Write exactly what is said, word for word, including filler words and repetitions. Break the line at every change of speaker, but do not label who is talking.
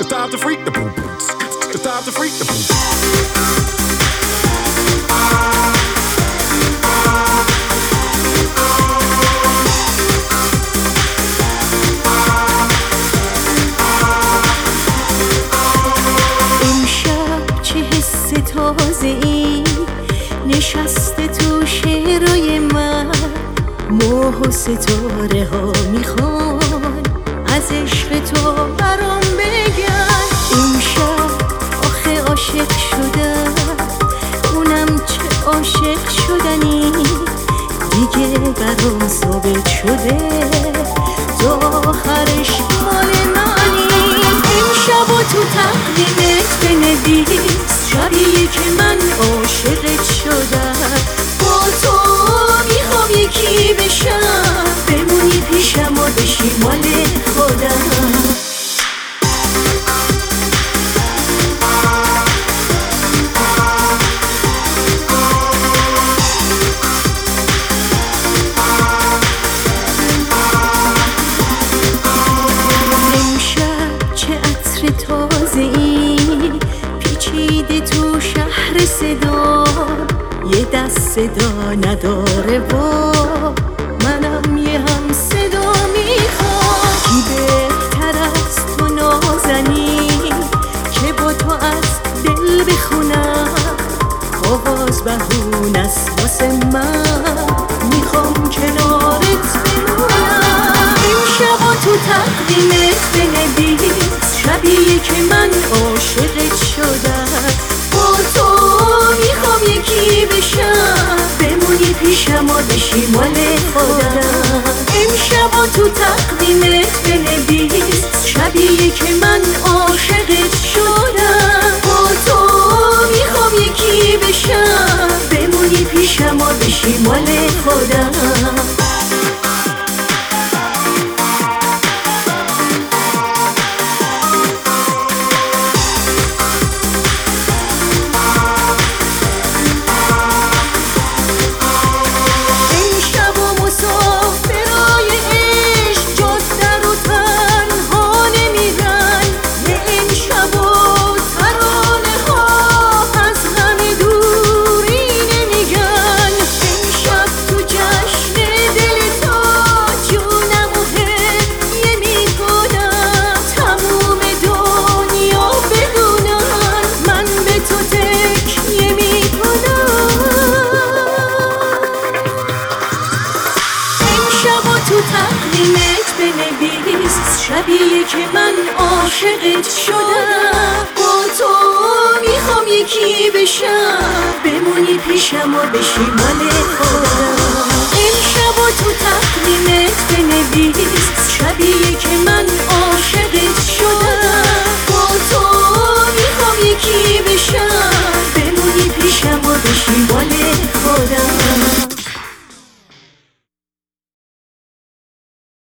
It's time to freak the boom boots. It's time to freak the boom boots.
تازه‌ای نشسته تو شعرهای من، ماه و ستاره ها میخوان از عشق تو برام بگن. این شب آخه عاشق شدم، اونم چه عاشق شدنی، دیگه برام ثابت شده تو آخرش مال منی. این شب و تو تقدیمت بنویس شبیه که من عاشقت شدم، با تو میخوام یکی بشم، بمونی پیشم و بشی مال خودم. تازه‌ای پیچیده تو شهر صدا، یه دست صدا نداره با منم یه هم صدا میخوام. کی بهتر از تو نازنی که با تو از دل بخونم، آواز بهون است واسه من، میخوام کنارت بمونم. این شب و تو تقدیمت بنویس شبیه که من عاشقت شدم، با تو میخوام یکی بشم، بمونی پیشم و بشی مال خودم. امشب و تو تقدیمت بنویس شبیه که من عاشقت شدم، با تو میخوام یکی بشم، بمونی پیشم و بشی مال خودم. تو تقدیمت بنویس شبیه که من عاشقت شدم، با تو میخوام یکی بشم، بمونی پیشم و بشی مال خودم. امشب و تو تقدیمت بنویس شبیه که من عاشقت